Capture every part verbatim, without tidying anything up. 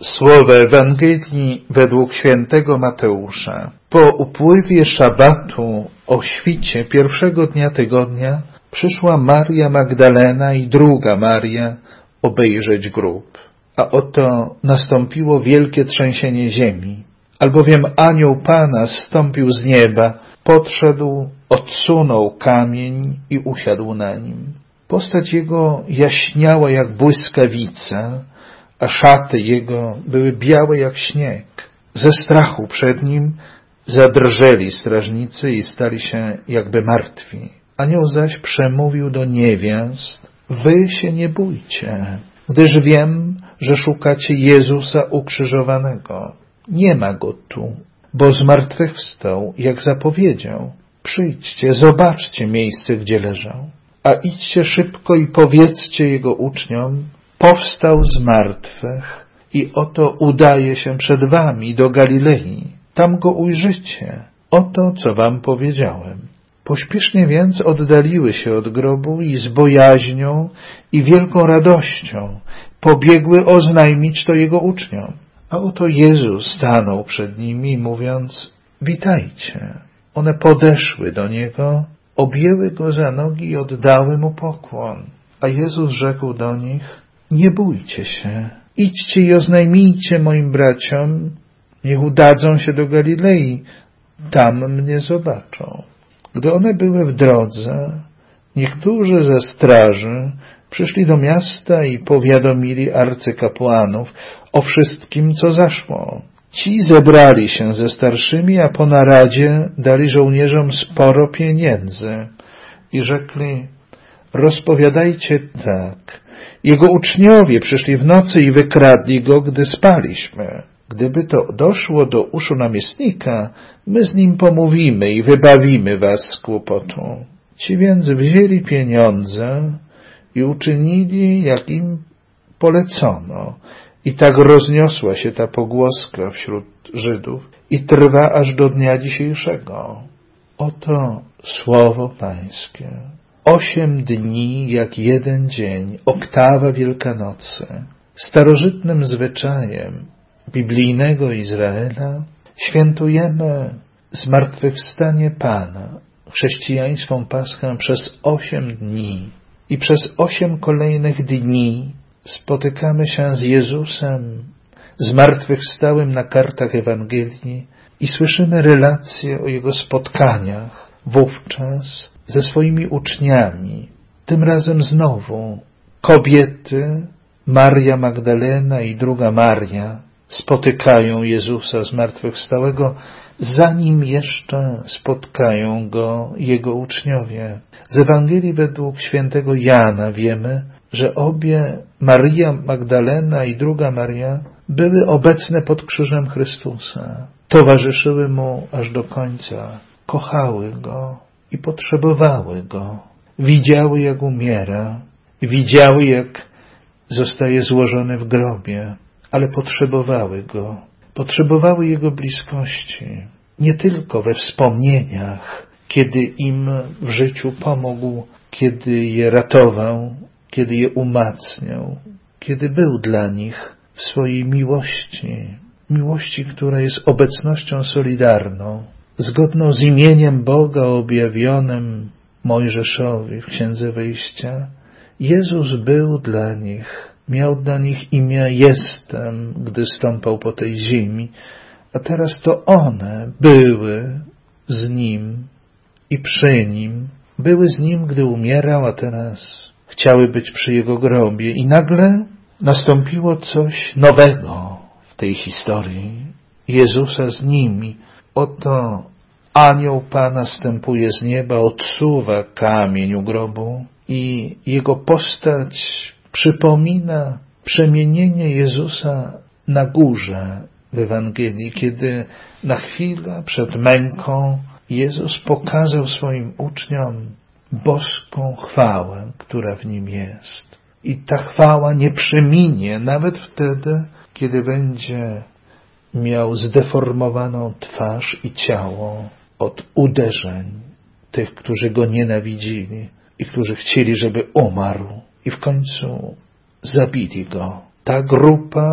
Słowa Ewangelii według świętego Mateusza. Po upływie szabatu o świcie pierwszego dnia tygodnia przyszła Maria Magdalena i druga Maria obejrzeć grób. A oto nastąpiło wielkie trzęsienie ziemi, albowiem anioł Pana zstąpił z nieba, podszedł, odsunął kamień i usiadł na nim. Postać jego jaśniała jak błyskawica, a szaty jego były białe jak śnieg. Ze strachu przed nim zadrżeli strażnicy i stali się jakby martwi. Anioł zaś przemówił do niewiast: wy się nie bójcie, gdyż wiem, że szukacie Jezusa ukrzyżowanego. Nie ma go tu, bo zmartwychwstał, jak zapowiedział. Przyjdźcie, zobaczcie miejsce, gdzie leżał. A idźcie szybko i powiedzcie jego uczniom: powstał z martwych i oto udaje się przed wami do Galilei. Tam go ujrzycie. Oto, co wam powiedziałem. Pośpiesznie więc oddaliły się od grobu i z bojaźnią i wielką radością pobiegły oznajmić to jego uczniom. A oto Jezus stanął przed nimi, mówiąc: witajcie. One podeszły do Niego, objęły Go za nogi i oddały Mu pokłon. A Jezus rzekł do nich: nie bójcie się, idźcie i oznajmijcie moim braciom, niech udadzą się do Galilei, tam mnie zobaczą. Gdy one były w drodze, niektórzy ze straży przyszli do miasta i powiadomili arcykapłanów o wszystkim, co zaszło. Ci zebrali się ze starszymi, a po naradzie dali żołnierzom sporo pieniędzy i rzekli: rozpowiadajcie tak. Jego uczniowie przyszli w nocy i wykradli go, gdy spaliśmy. Gdyby to doszło do uszu namiestnika, my z nim pomówimy i wybawimy was z kłopotu. Ci więc wzięli pieniądze i uczynili, jak im polecono. I tak rozniosła się ta pogłoska wśród Żydów i trwa aż do dnia dzisiejszego. Oto słowo Pańskie. Osiem dni jak jeden dzień, oktawa Wielkanocy. Starożytnym zwyczajem biblijnego Izraela świętujemy zmartwychwstanie Pana, chrześcijańską Paschę, przez osiem dni. I przez osiem kolejnych dni spotykamy się z Jezusem zmartwychwstałym na kartach Ewangelii i słyszymy relacje o Jego spotkaniach wówczas ze swoimi uczniami. Tym razem znowu kobiety, Maria Magdalena i druga Maria, spotykają Jezusa zmartwychwstałego, zanim jeszcze spotkają Go Jego uczniowie. Z Ewangelii według świętego Jana wiemy, że obie, Maria Magdalena i druga Maria, były obecne pod krzyżem Chrystusa. Towarzyszyły Mu aż do końca. Kochały Go i potrzebowały Go. Widziały, jak umiera. Widziały, jak zostaje złożony w grobie. Ale potrzebowały Go. Potrzebowały Jego bliskości. Nie tylko we wspomnieniach, kiedy im w życiu pomógł, kiedy je ratował, kiedy je umacniał, kiedy był dla nich w swojej miłości. Miłości, która jest obecnością solidarną, zgodną z imieniem Boga objawionym Mojżeszowi w Księdze Wyjścia. Jezus był dla nich, miał dla nich imię Jestem, gdy stąpał po tej ziemi, a teraz to one były z Nim i przy Nim, były z Nim, gdy umierał, a teraz chciały być przy Jego grobie. I nagle nastąpiło coś nowego w tej historii. Jezusa z nimi. Oto anioł Pana stępuje z nieba, odsuwa kamień u grobu i Jego postać przypomina przemienienie Jezusa na górze w Ewangelii, kiedy na chwilę przed męką Jezus pokazał swoim uczniom boską chwałę, która w Nim jest. I ta chwała nie przeminie nawet wtedy, kiedy będzie miał zdeformowaną twarz i ciało od uderzeń tych, którzy Go nienawidzili i którzy chcieli, żeby umarł i w końcu zabili Go. Ta grupa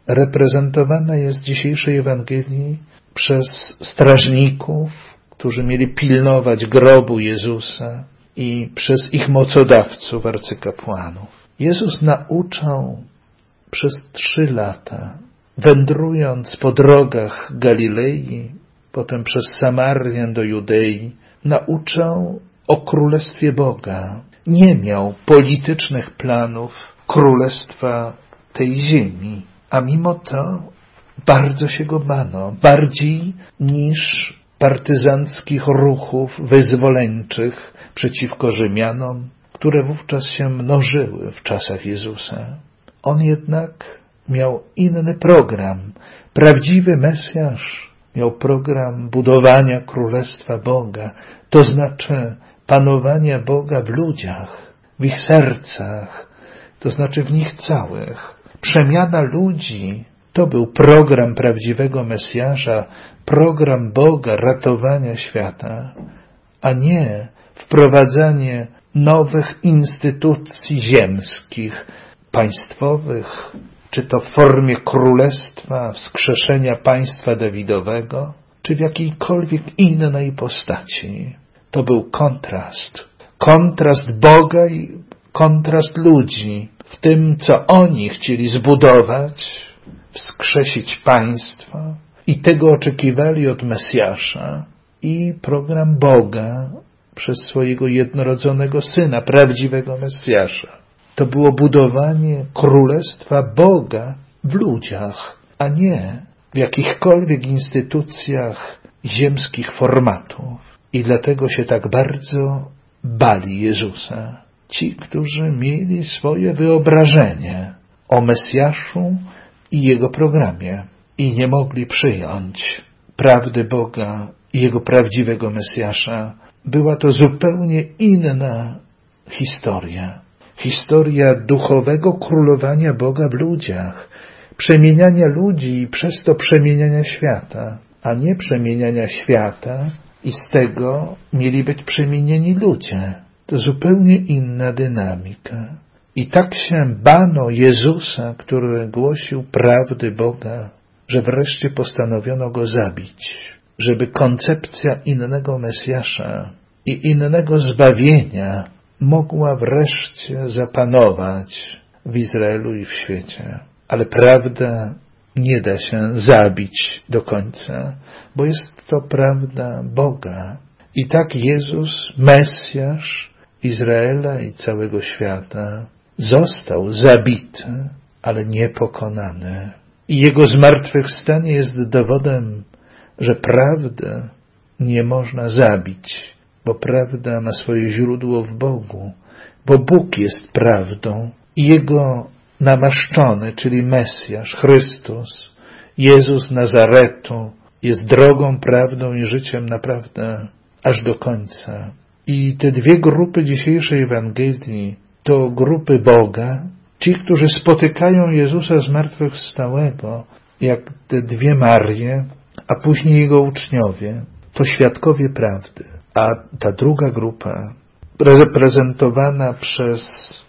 reprezentowana jest w dzisiejszej Ewangelii przez strażników, którzy mieli pilnować grobu Jezusa, i przez ich mocodawców, arcykapłanów. Jezus nauczał przez trzy lata, wędrując po drogach Galilei, potem przez Samarię do Judei, nauczał o Królestwie Boga. Nie miał politycznych planów Królestwa tej ziemi, a mimo to bardzo się go bano, bardziej niż partyzanckich ruchów wyzwoleńczych przeciwko Rzymianom, które wówczas się mnożyły w czasach Jezusa. On jednak miał inny program. Prawdziwy Mesjasz miał program budowania Królestwa Boga, to znaczy panowania Boga w ludziach, w ich sercach, to znaczy w nich całych. Przemiana ludzi to był program prawdziwego Mesjasza, program Boga ratowania świata, a nie wprowadzanie nowych instytucji ziemskich, państwowych, czy to w formie królestwa, wskrzeszenia państwa Dawidowego, czy w jakiejkolwiek innej postaci. To był kontrast. Kontrast Boga i kontrast ludzi w tym, co oni chcieli zbudować, wskrzesić państwo, i tego oczekiwali od Mesjasza, i program Boga przez swojego jednorodzonego Syna, prawdziwego Mesjasza. To było budowanie Królestwa Boga w ludziach, a nie w jakichkolwiek instytucjach ziemskich formatów. I dlatego się tak bardzo bali Jezusa. Ci, którzy mieli swoje wyobrażenie o Mesjaszu i Jego programie i nie mogli przyjąć prawdy Boga i Jego prawdziwego Mesjasza. Była to zupełnie inna historia. Historia duchowego królowania Boga w ludziach, przemieniania ludzi i przez to przemieniania świata, a nie przemieniania świata i z tego mieli być przemienieni ludzie. To zupełnie inna dynamika. I tak się bano Jezusa, który głosił prawdy Boga, że wreszcie postanowiono go zabić, żeby koncepcja innego Mesjasza i innego zbawienia mogła wreszcie zapanować w Izraelu i w świecie. Ale prawda nie da się zabić do końca, bo jest to prawda Boga. I tak Jezus, Mesjasz Izraela i całego świata, został zabity, ale nie pokonany. I Jego zmartwychwstanie jest dowodem, że prawdę nie można zabić, bo prawda ma swoje źródło w Bogu, bo Bóg jest prawdą i Jego namaszczony, czyli Mesjasz, Chrystus, Jezus Nazaretu, jest drogą, prawdą i życiem naprawdę aż do końca. I te dwie grupy dzisiejszej Ewangelii to grupy Boga, ci, którzy spotykają Jezusa zmartwychwstałego, jak te dwie Marie, a później Jego uczniowie, to świadkowie prawdy. A ta druga grupa, reprezentowana przez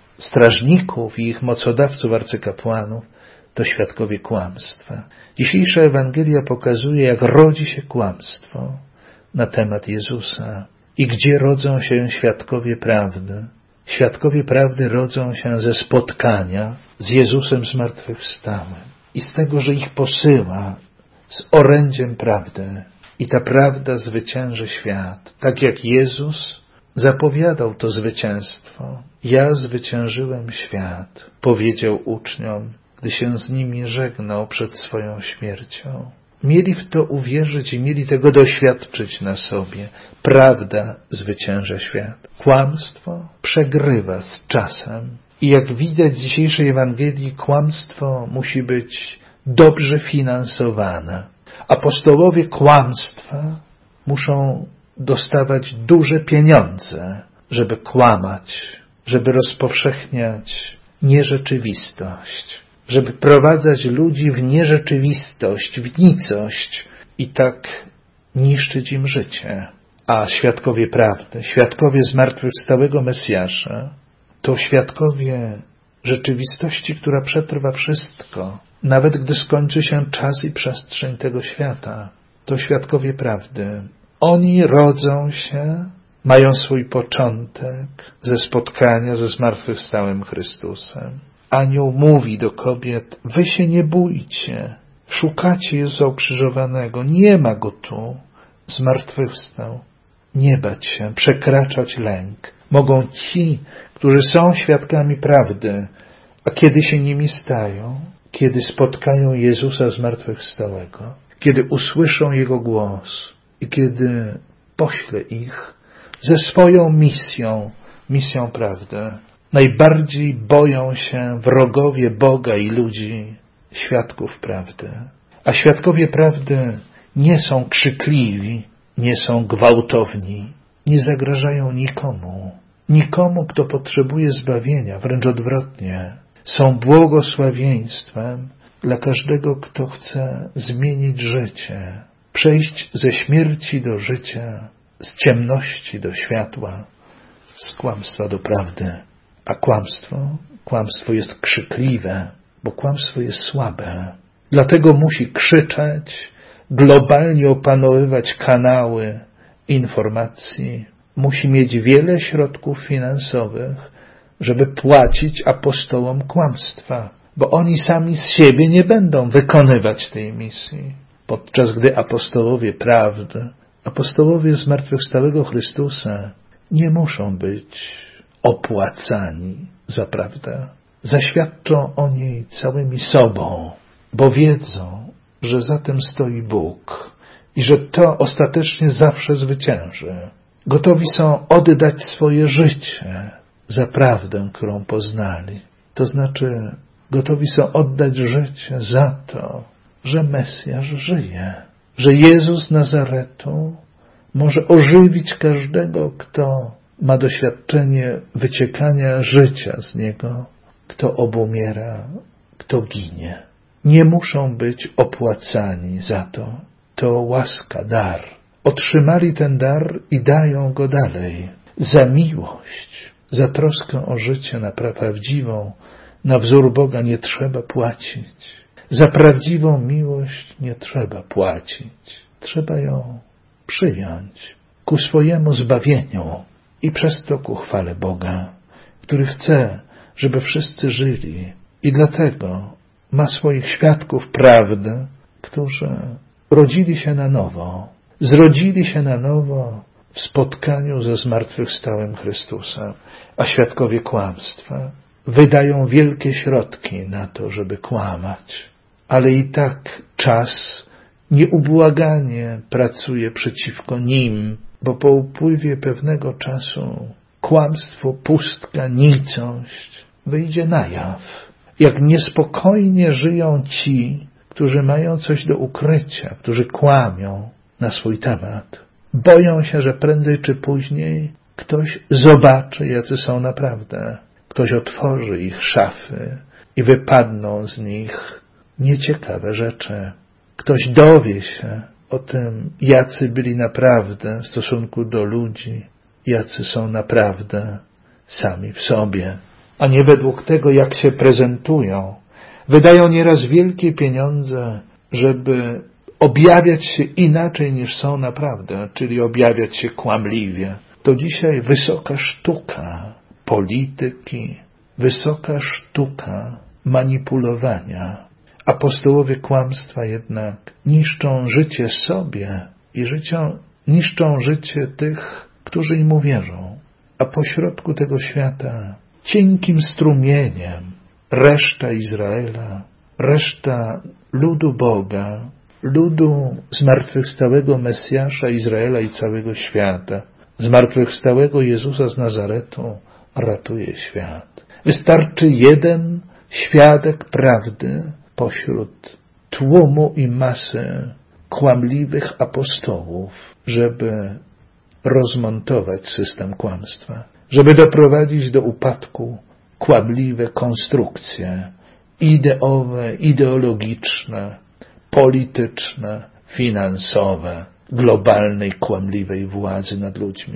strażników i ich mocodawców, arcykapłanów, to świadkowie kłamstwa. Dzisiejsza Ewangelia pokazuje, jak rodzi się kłamstwo na temat Jezusa i gdzie rodzą się świadkowie prawdy. Świadkowie prawdy rodzą się ze spotkania z Jezusem zmartwychwstałym i z tego, że ich posyła z orędziem prawdy. I ta prawda zwycięży świat. Tak jak Jezus zapowiadał to zwycięstwo. Ja zwyciężyłem świat, powiedział uczniom, gdy się z nimi żegnał przed swoją śmiercią. Mieli w to uwierzyć i mieli tego doświadczyć na sobie. Prawda zwycięża świat. Kłamstwo przegrywa z czasem. I jak widać z dzisiejszej Ewangelii, kłamstwo musi być dobrze finansowane. Apostołowie kłamstwa muszą dostawać duże pieniądze, żeby kłamać, żeby rozpowszechniać nierzeczywistość, żeby prowadzać ludzi w nierzeczywistość, w nicość i tak niszczyć im życie. A świadkowie prawdy, świadkowie zmartwychwstałego Mesjasza, to świadkowie rzeczywistości, która przetrwa wszystko, nawet gdy skończy się czas i przestrzeń tego świata. To świadkowie prawdy. Oni rodzą się, mają swój początek ze spotkania ze zmartwychwstałym Chrystusem. Anioł mówi do kobiet, wy się nie bójcie, szukacie Jezusa ukrzyżowanego, nie ma Go tu, zmartwychwstał. Nie bać się, przekraczać lęk. Mogą ci, którzy są świadkami prawdy, a kiedy się nimi stają, kiedy spotkają Jezusa zmartwychwstałego, kiedy usłyszą Jego głos i kiedy pośle ich ze swoją misją, misją prawdy. Najbardziej boją się wrogowie Boga i ludzi, świadków prawdy. A świadkowie prawdy nie są krzykliwi, nie są gwałtowni, nie zagrażają nikomu. Nikomu, kto potrzebuje zbawienia, wręcz odwrotnie. Są błogosławieństwem dla każdego, kto chce zmienić życie, przejść ze śmierci do życia, z ciemności do światła, z kłamstwa do prawdy. A kłamstwo, kłamstwo jest krzykliwe, bo kłamstwo jest słabe. Dlatego musi krzyczeć, globalnie opanowywać kanały informacji, musi mieć wiele środków finansowych, żeby płacić apostołom kłamstwa, bo oni sami z siebie nie będą wykonywać tej misji. Podczas gdy apostołowie prawdy, apostołowie zmartwychwstałego Chrystusa nie muszą być opłacani za prawdę. Zaświadczą o niej całymi sobą, bo wiedzą, że za tym stoi Bóg i że to ostatecznie zawsze zwycięży. Gotowi są oddać swoje życie za prawdę, którą poznali. To znaczy, gotowi są oddać życie za to, że Mesjasz żyje, że Jezus Nazaretu może ożywić każdego, kto ma doświadczenie wyciekania życia z Niego, kto obumiera, kto ginie. Nie muszą być opłacani za to. To łaska, dar. Otrzymali ten dar i dają go dalej. Za miłość, za troskę o życie na prawdziwą, na wzór Boga nie trzeba płacić. Za prawdziwą miłość nie trzeba płacić. Trzeba ją przyjąć ku swojemu zbawieniu i przez to ku chwale Boga, który chce, żeby wszyscy żyli i dlatego ma swoich świadków prawdy, którzy rodzili się na nowo, zrodzili się na nowo w spotkaniu ze zmartwychwstałym Chrystusem, a świadkowie kłamstwa wydają wielkie środki na to, żeby kłamać, ale i tak czas nieubłaganie pracuje przeciwko nim, bo po upływie pewnego czasu kłamstwo, pustka, nicość wyjdzie na jaw. Jak niespokojnie żyją ci, którzy mają coś do ukrycia, którzy kłamią na swój temat. Boją się, że prędzej czy później ktoś zobaczy, jacy są naprawdę. Ktoś otworzy ich szafy i wypadną z nich nieciekawe rzeczy. Ktoś dowie się o tym, jacy byli naprawdę w stosunku do ludzi, jacy są naprawdę sami w sobie, a nie według tego, jak się prezentują. Wydają nieraz wielkie pieniądze, żeby objawiać się inaczej niż są naprawdę, czyli objawiać się kłamliwie. To dzisiaj wysoka sztuka polityki, wysoka sztuka manipulowania. Apostołowie kłamstwa jednak niszczą życie sobie i życią, niszczą życie tych, którzy im uwierzą. A pośrodku tego świata cienkim strumieniem reszta Izraela, reszta ludu Boga, ludu zmartwychwstałego Mesjasza Izraela i całego świata, zmartwychwstałego Jezusa z Nazaretu ratuje świat. Wystarczy jeden świadek prawdy pośród tłumu i masy kłamliwych apostołów, żeby rozmontować system kłamstwa, żeby doprowadzić do upadku kłamliwe konstrukcje ideowe, ideologiczne, polityczne, finansowe, globalnej, kłamliwej władzy nad ludźmi.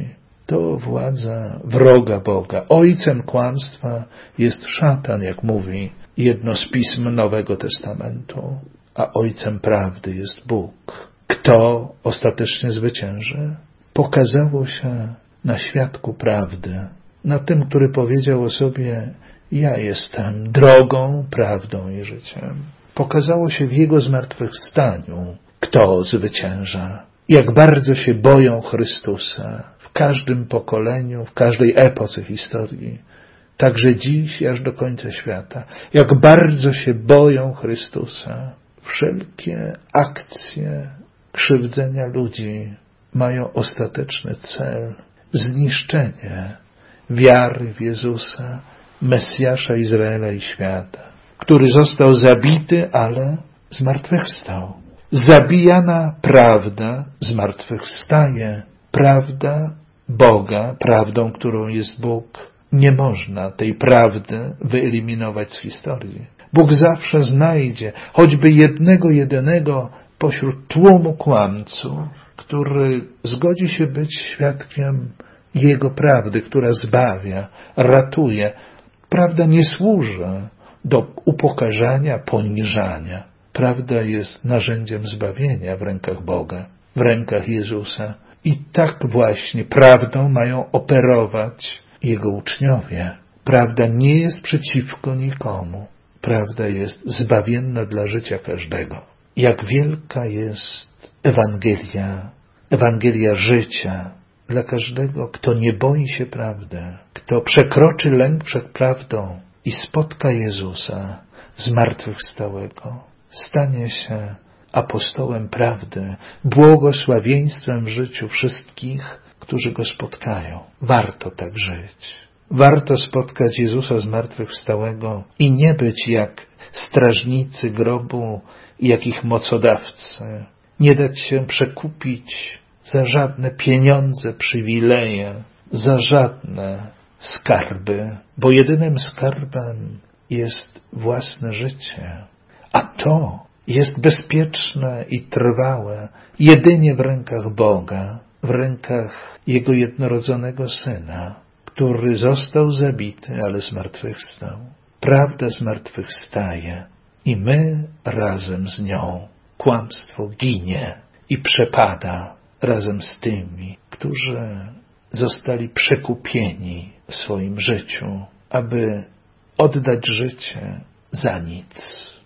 To władza wroga Boga. Ojcem kłamstwa jest szatan, jak mówi jedno z pism Nowego Testamentu, a ojcem prawdy jest Bóg. Kto ostatecznie zwycięży? Pokazało się na świadku prawdy, na tym, który powiedział o sobie: ja jestem drogą, prawdą i życiem. Pokazało się w jego zmartwychwstaniu, kto zwycięża. Jak bardzo się boją Chrystusa w każdym pokoleniu, w każdej epoce historii, także dziś, aż do końca świata. Jak bardzo się boją Chrystusa. Wszelkie akcje krzywdzenia ludzi mają ostateczny cel: zniszczenie wiary w Jezusa, Mesjasza Izraela i świata, który został zabity, ale zmartwychwstał. Zabijana prawda zmartwychwstaje. Prawda Boga, prawdą, którą jest Bóg. Nie można tej prawdy wyeliminować z historii. Bóg zawsze znajdzie choćby jednego jedynego pośród tłumu kłamców, który zgodzi się być świadkiem Jego prawdy, która zbawia, ratuje. Prawda nie służy do upokarzania, poniżania. Prawda jest narzędziem zbawienia w rękach Boga, w rękach Jezusa. I tak właśnie prawdą mają operować Jego uczniowie. Prawda nie jest przeciwko nikomu. Prawda jest zbawienna dla życia każdego. Jak wielka jest Ewangelia, Ewangelia życia dla każdego, kto nie boi się prawdy, kto przekroczy lęk przed prawdą i spotka Jezusa zmartwychwstałego, stanie się apostołem prawdy, błogosławieństwem w życiu wszystkich, którzy Go spotkają. Warto tak żyć. Warto spotkać Jezusa zmartwychwstałego i nie być jak strażnicy grobu i jak ich mocodawcy. Nie dać się przekupić za żadne pieniądze, przywileje, za żadne skarby, bo jedynym skarbem jest własne życie. A to jest bezpieczne i trwałe jedynie w rękach Boga, w rękach Jego jednorodzonego Syna, który został zabity, ale zmartwychwstał. Prawda zmartwychwstaje i my razem z nią. Kłamstwo ginie i przepada razem z tymi, którzy zostali przekupieni w swoim życiu, aby oddać życie za nic.